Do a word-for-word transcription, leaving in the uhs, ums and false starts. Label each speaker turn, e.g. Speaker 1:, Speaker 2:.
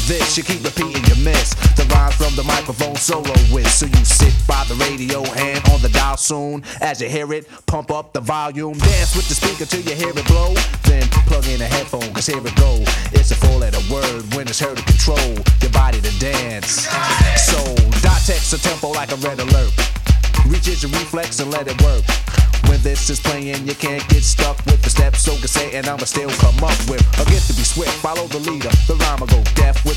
Speaker 1: this, you keep repeating your miss the rhymes from the microphone solo with. So you sit by the radio, hand on the dial soon. As you hear it, pump up the volume. Dance with the speaker till you hear it blow. Then plug in a headphone, cause here it go. It's a four letter word when it's heard to control your body to dance. So dot text a tempo like a red alert. Reach your reflex and let it work. When this is playing, you can't get stuck with the steps. So can say, and I'ma still come up with a gift to be swift. Follow the leader, the rhyme will go deaf with